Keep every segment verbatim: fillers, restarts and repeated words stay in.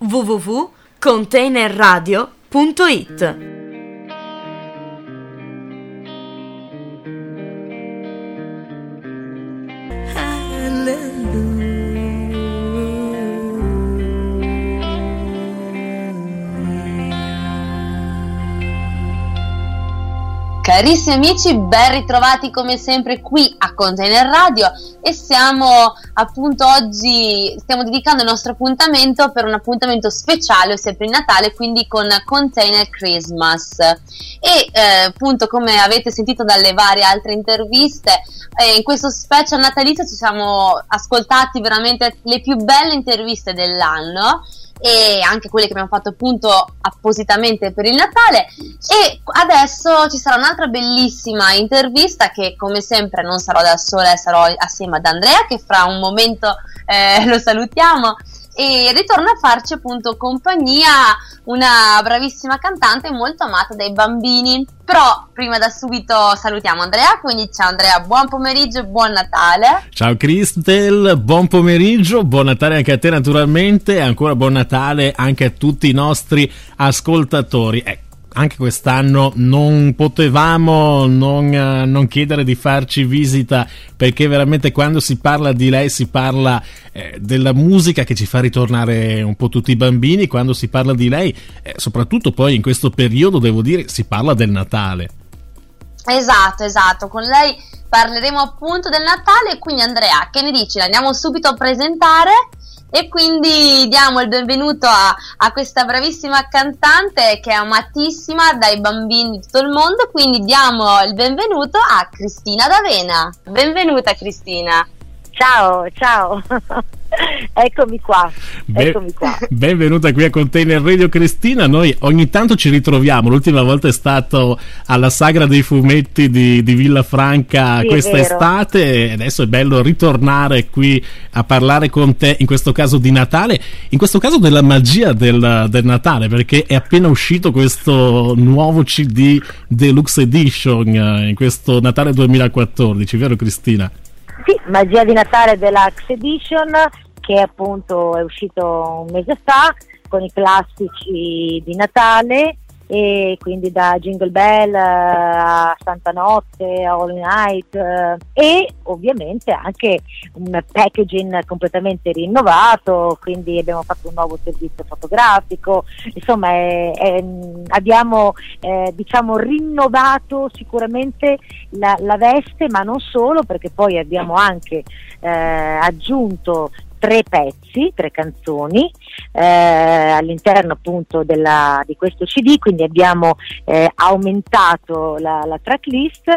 w w w punto container radio punto i t. Carissimi amici, ben ritrovati come sempre qui a Container Radio e siamo appunto oggi, stiamo dedicando il nostro appuntamento per un appuntamento speciale, ossia per il Natale, quindi con Container Christmas. E eh, appunto, come avete sentito dalle varie altre interviste, eh, in questo special natalizio ci siamo ascoltati veramente le più belle interviste dell'anno, e anche quelle che abbiamo fatto appunto appositamente per il Natale. E adesso ci sarà un'altra bellissima intervista che, come sempre, non sarò da sola, sarò assieme ad Andrea, che fra un momento eh, lo salutiamo, e ritorna a farci appunto compagnia una bravissima cantante molto amata dai bambini. Però prima da subito salutiamo Andrea, quindi ciao Andrea, buon pomeriggio e buon Natale. Ciao Cristel, buon pomeriggio, buon Natale anche a te naturalmente, e ancora buon Natale anche a tutti i nostri ascoltatori. Eh, anche quest'anno non potevamo non, eh, non chiedere di farci visita, perché veramente quando si parla di lei si parla eh, della musica che ci fa ritornare un po' tutti i bambini. Quando si parla di lei, eh, soprattutto poi in questo periodo, devo dire, si parla del Natale. Esatto, esatto, con lei parleremo appunto del Natale. Quindi Andrea, che ne dici? Andiamo subito a presentare e quindi diamo il benvenuto a, a questa bravissima cantante che è amatissima dai bambini di tutto il mondo. Quindi diamo il benvenuto a Cristina D'Avena. Benvenuta Cristina. Ciao, ciao. Eccomi qua, ben, eccomi qua. Benvenuta qui a Container Radio Cristina. Noi ogni tanto ci ritroviamo, l'ultima volta è stato alla Sagra dei Fumetti di, di Villafranca, sì, questa estate, e adesso è bello ritornare qui a parlare con te, in questo caso di Natale, in questo caso della magia del, del Natale, perché è appena uscito questo nuovo C D Deluxe Edition in questo Natale duemilaquattordici, vero Cristina? Sì, Magia di Natale Deluxe Edition, che appunto è uscito un mese fa, con i classici di Natale, e quindi da Jingle Bell a Santa Notte a Holy Night, e ovviamente anche un packaging completamente rinnovato, quindi abbiamo fatto un nuovo servizio fotografico, insomma è, è, abbiamo eh, diciamo rinnovato sicuramente la, la veste, ma non solo, perché poi abbiamo anche eh, aggiunto tre pezzi, tre canzoni eh, all'interno appunto della, di questo C D, quindi abbiamo eh, aumentato la, la tracklist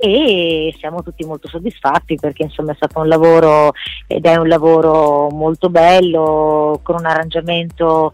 e siamo tutti molto soddisfatti, perché insomma è stato un lavoro, ed è un lavoro molto bello, con un arrangiamento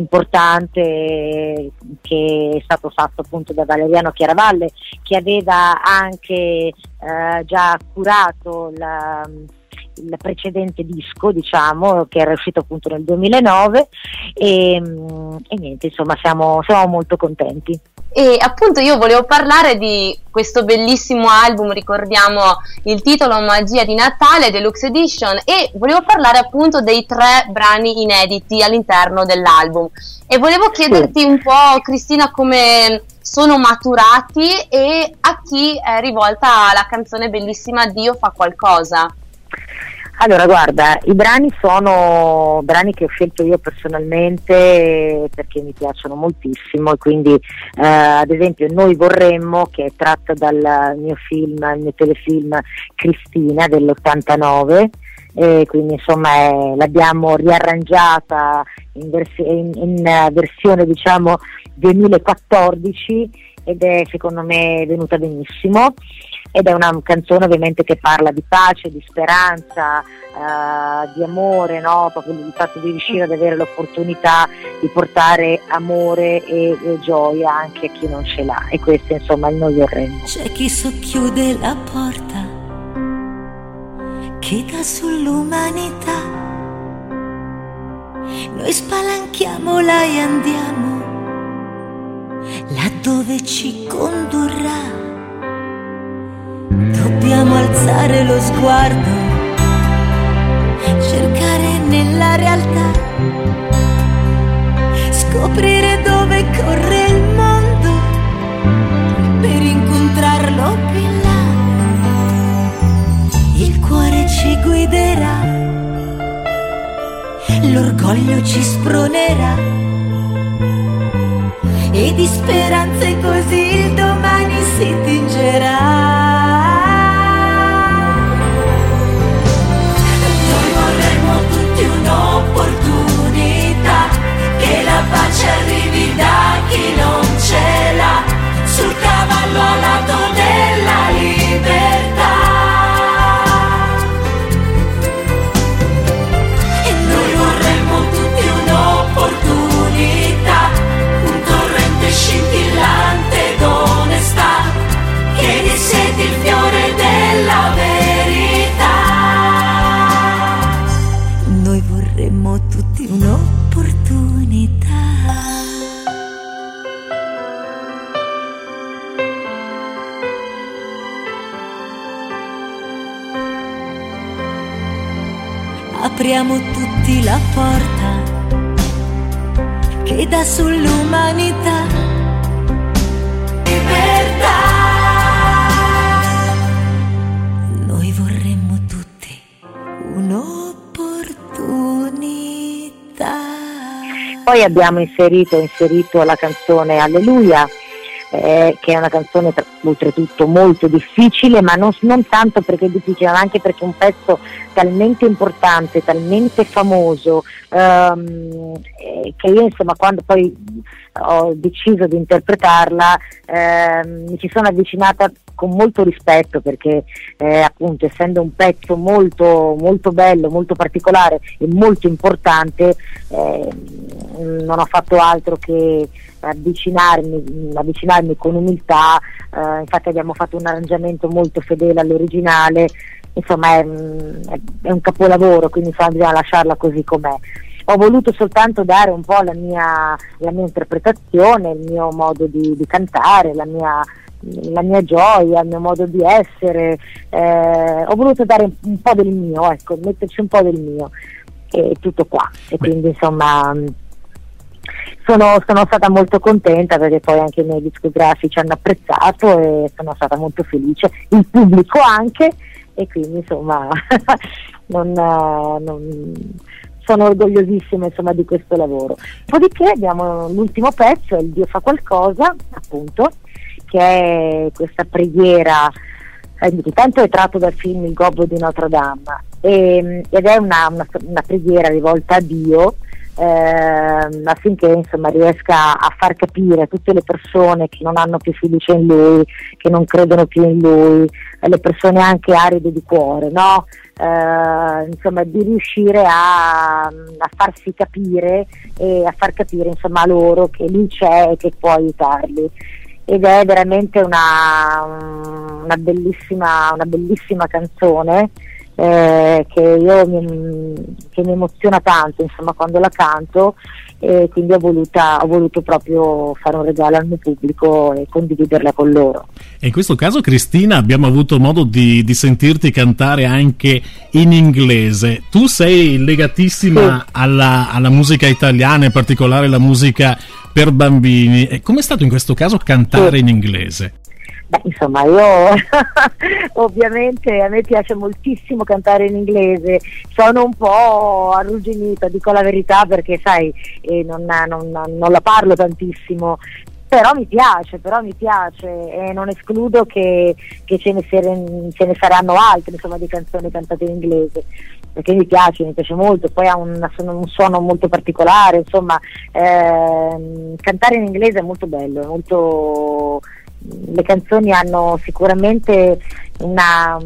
importante che è stato fatto appunto da Valeriano Chiaravalle, che aveva anche eh, già curato la il precedente disco, diciamo, che era uscito appunto nel duemilanove, e, e niente, insomma siamo, siamo molto contenti. E appunto io volevo parlare di questo bellissimo album, ricordiamo il titolo Magia di Natale Deluxe Edition, e volevo parlare appunto dei tre brani inediti all'interno dell'album, e volevo chiederti un po', Cristina, come sono maturati e a chi è rivolta la canzone bellissima Dio fa qualcosa. Allora, guarda, i brani sono brani che ho scelto io personalmente perché mi piacciono moltissimo, e quindi eh, ad esempio Noi vorremmo, che è tratta dal mio film, il mio telefilm Cristina dell'ottantanove, e quindi insomma è, l'abbiamo riarrangiata in, vers- in, in uh, versione diciamo duemilaquattordici, ed è secondo me venuta benissimo. Ed è una canzone ovviamente che parla di pace, di speranza, eh, di amore, no? Proprio il fatto di riuscire ad avere l'opportunità di portare amore e, e gioia anche a chi non ce l'ha. E questo insomma il Noi vorremmo. C'è chi socchiude la porta, chi dà sull'umanità, noi spalanchiamola e andiamo laddove ci condurrà. Dobbiamo alzare lo sguardo, cercare nella realtà scoprire dove corre il mondo per incontrarlo più in là. Il cuore ci guiderà, l'orgoglio ci spronerà e di speranze così il domani si tingerà. Un'opportunità, che la pace arrivi da chi non ce l'ha, sul cavallo alato della libertà. E noi vorremmo tutti un'opportunità, un torrente scintillante d'onestà, che disseti il fiore della verità. Noi vorremmo tutti un'opportunità. Apriamo tutti la porta che dà sull'umanità libertà. Noi vorremmo tutti un'opportunità. Poi abbiamo inserito, inserito la canzone Alleluia, eh, che è una canzone tra, oltretutto molto difficile, ma non, non tanto perché è difficile, ma anche perché è un pezzo talmente importante, talmente famoso, ehm, eh, che io insomma quando poi ho deciso di interpretarla ehm, mi ci sono avvicinata con molto rispetto, perché eh, appunto essendo un pezzo molto molto bello, molto particolare e molto importante, eh, non ho fatto altro che avvicinarmi, avvicinarmi con umiltà. Eh, infatti abbiamo fatto un arrangiamento molto fedele all'originale, insomma è, è un capolavoro, quindi insomma bisogna lasciarla così com'è. Ho voluto soltanto dare un po' la mia, la mia interpretazione, il mio modo di, di cantare, la mia, la mia gioia, il mio modo di essere, eh, ho voluto dare un po' del mio, ecco, metterci un po' del mio, e tutto qua. E Beh. quindi insomma sono, sono stata molto contenta, perché poi anche i miei discografici hanno apprezzato e sono stata molto felice, il pubblico anche, e quindi insomma non, non sono orgogliosissima insomma di questo lavoro. Dopodiché abbiamo l'ultimo pezzo, è Il Dio fa qualcosa, appunto, che è questa preghiera, eh, tanto è tratto dal film Il Gobbo di Notre Dame, e, ed è una, una, una preghiera rivolta a Dio, eh, affinché insomma riesca a far capire a tutte le persone che non hanno più fiducia in Lui, che non credono più in Lui, le persone anche aride di cuore, no? Eh, insomma di riuscire a, a farsi capire e a far capire insomma a loro che Lui c'è e che può aiutarli. Ed è veramente una, una bellissima una bellissima canzone, eh, che io mi, che mi emoziona tanto insomma quando la canto, e quindi ho, voluta, ho voluto proprio fare un regalo al mio pubblico e condividerla con loro. E in questo caso, Cristina, abbiamo avuto modo di, di sentirti cantare anche in inglese. Tu sei legatissima Sì. alla, alla musica italiana, in particolare la musica per bambini. E com'è stato in questo caso cantare Sì. in inglese? Beh, insomma, io ovviamente a me piace moltissimo cantare in inglese, sono un po' arrugginita, dico la verità, perché sai, eh, non, non, non la parlo tantissimo, però mi piace, però mi piace e non escludo che, che ce, ne sere, ce ne saranno altre insomma di canzoni cantate in inglese, perché mi piace, mi piace molto, poi ha un, un suono molto particolare, insomma, ehm, cantare in inglese è molto bello, è molto... Le canzoni hanno sicuramente una,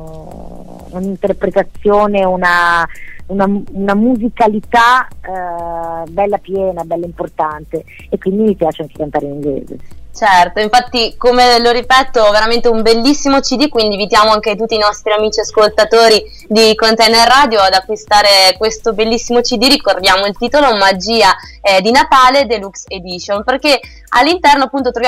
um, un'interpretazione, una, una, una musicalità uh, bella piena, bella importante, e quindi mi piace anche cantare in inglese. Certo, infatti, come lo ripeto, veramente un bellissimo C D, quindi invitiamo anche tutti i nostri amici ascoltatori di Container Radio ad acquistare questo bellissimo C D. Ricordiamo il titolo, Magia eh, di Natale Deluxe Edition, perché all'interno appunto troviamo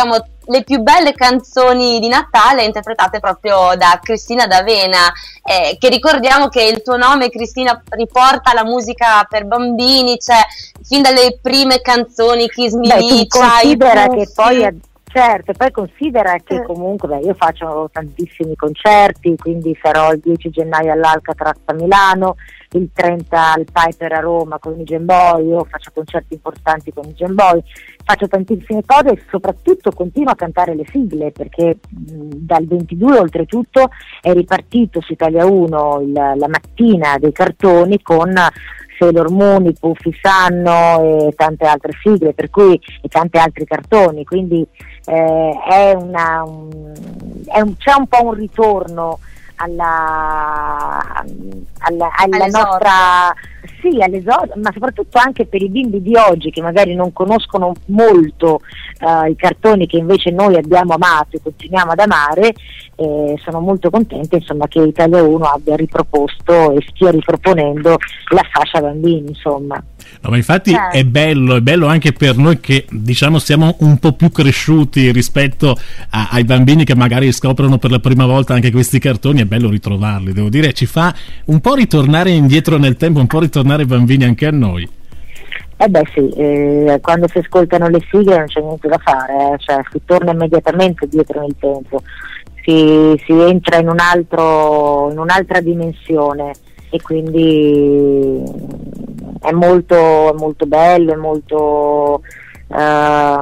le più belle canzoni di Natale interpretate proprio da Cristina D'Avena, eh, che ricordiamo che il tuo nome, Cristina, riporta la musica per bambini, cioè fin dalle prime canzoni, Kiss Me Lee, considera che poi certo, poi considera che comunque beh, io faccio tantissimi concerti, quindi sarò il dieci gennaio all'Alcatraz a Milano, il trenta al Piper a Roma con i Gemboy, io faccio concerti importanti con i Gemboy, faccio tantissime cose e soprattutto continuo a cantare le sigle, perché mh, dal ventidue oltretutto è ripartito su Italia uno il, la mattina dei cartoni con Sailor Moon, i Puffi Sanno e tante altre sigle, per cui e tanti altri cartoni, quindi eh, è una un, è un, c'è un po' un ritorno alla, alla, alla nostra sì, all'esordio, ma soprattutto anche per i bimbi di oggi che magari non conoscono molto uh, i cartoni che invece noi abbiamo amato e continuiamo ad amare. Eh, sono molto contenta insomma che Italia uno abbia riproposto e stia riproponendo la fascia bambini, insomma. No, ma infatti certo. è bello, è bello anche per noi che diciamo siamo un po' più cresciuti rispetto a, ai bambini che magari scoprono per la prima volta anche questi cartoni, è bello ritrovarli, devo dire, ci fa un po' ritornare indietro nel tempo, un po' ritornare bambini anche a noi. Eh beh sì, eh, quando si ascoltano le sigle non c'è niente da fare, eh, cioè si torna immediatamente dietro nel tempo, si, si entra in un altro, in un'altra dimensione e quindi è molto, è molto bello, è molto eh,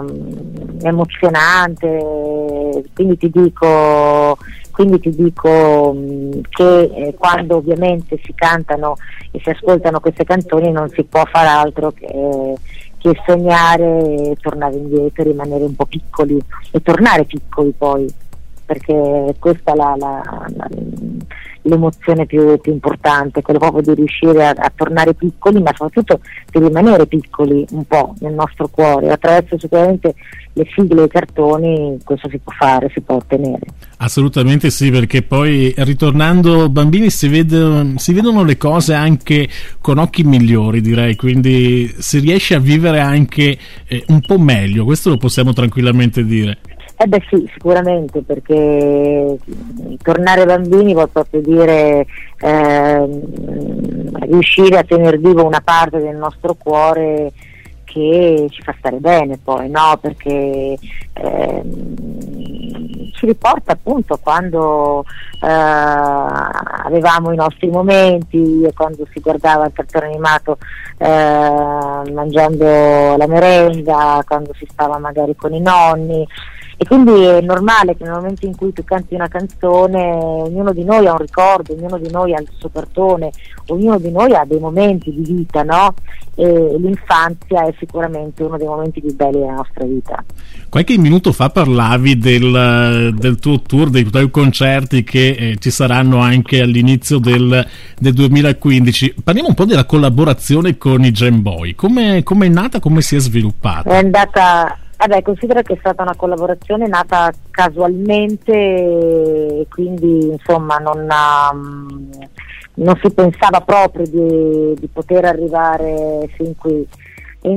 emozionante, quindi ti dico quindi ti dico mh, che eh, quando ovviamente si cantano e si ascoltano queste canzoni non si può far altro che, che sognare e tornare indietro, rimanere un po' piccoli e tornare piccoli poi, perché questa è la, la, la, l'emozione più, più importante, quello proprio di riuscire a, a tornare piccoli, ma soprattutto di rimanere piccoli un po' nel nostro cuore, attraverso sicuramente le sigle e i cartoni questo si può fare, si può ottenere. Assolutamente sì, perché poi ritornando bambini si, vede, si vedono le cose anche con occhi migliori, direi, quindi si riesce a vivere anche eh, un po' meglio, questo lo possiamo tranquillamente dire. Eh beh sì, sicuramente, perché tornare bambini vuol proprio dire eh, riuscire a tenere vivo una parte del nostro cuore che ci fa stare bene poi, no? Perché eh, ci riporta appunto a quando eh, avevamo i nostri momenti, quando si guardava il cartone animato eh, mangiando la merenda, quando si stava magari con i nonni. E quindi è normale che nel momento in cui tu canti una canzone ognuno di noi ha un ricordo, ognuno di noi ha il suo cartone, ognuno di noi ha dei momenti di vita, no? E l'infanzia è sicuramente uno dei momenti più belli della nostra vita. Qualche minuto fa parlavi del, del tuo tour, dei tuoi concerti che eh, ci saranno anche all'inizio del, del duemilaquindici. Parliamo un po' della collaborazione con i Gemboy. Come è nata, come si è sviluppata? È andata... Vabbè, considero che è stata una collaborazione nata casualmente e quindi insomma non, um, non si pensava proprio di, di poter arrivare fin qui, e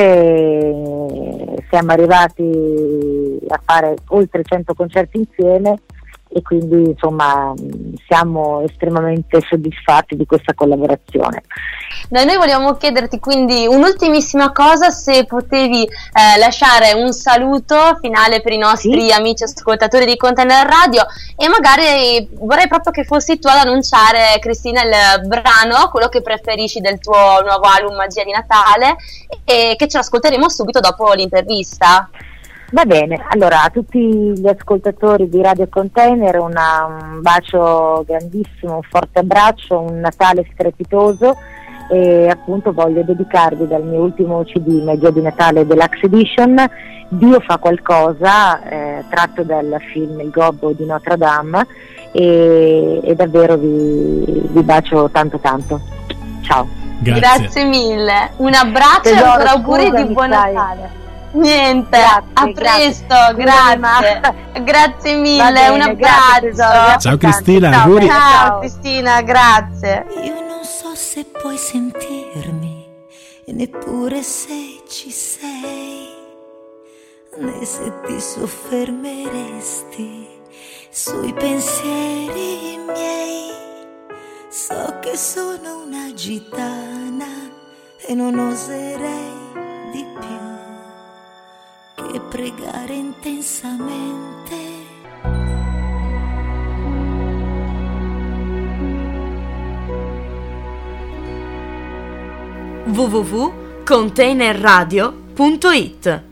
invece siamo arrivati a fare oltre cento concerti insieme e quindi insomma siamo estremamente soddisfatti di questa collaborazione. Noi, noi vogliamo chiederti quindi un'ultimissima cosa, se potevi eh, lasciare un saluto finale per i nostri sì. amici ascoltatori di Container Radio, e magari vorrei proprio che fossi tu ad annunciare, Cristina, il brano, quello che preferisci del tuo nuovo album Magia di Natale, e che ce lo ascolteremo subito dopo l'intervista. Va bene, allora a tutti gli ascoltatori di Radio Container una, un bacio grandissimo, un forte abbraccio, un Natale strepitoso, e appunto voglio dedicarvi dal mio ultimo C D Magia di Natale Deluxe Edition Dio fa qualcosa, eh, tratto dal film Il Gobbo di Notre Dame, e, e davvero vi, vi bacio tanto tanto. Ciao. Grazie, Grazie mille, un abbraccio. Tesoro, e ancora auguri di buon Natale. Niente, grazie, a presto, grazie, grazie, grazie mille, bene, un abbraccio. Grazie, ciao Cristina, ciao, auguri. Ciao, ciao Cristina, grazie. Io non so se puoi sentirmi e neppure se ci sei. né se ti soffermeresti sui pensieri miei. So che sono una gitana e non oserei di più che pregare intensamente. w w w punto container radio punto it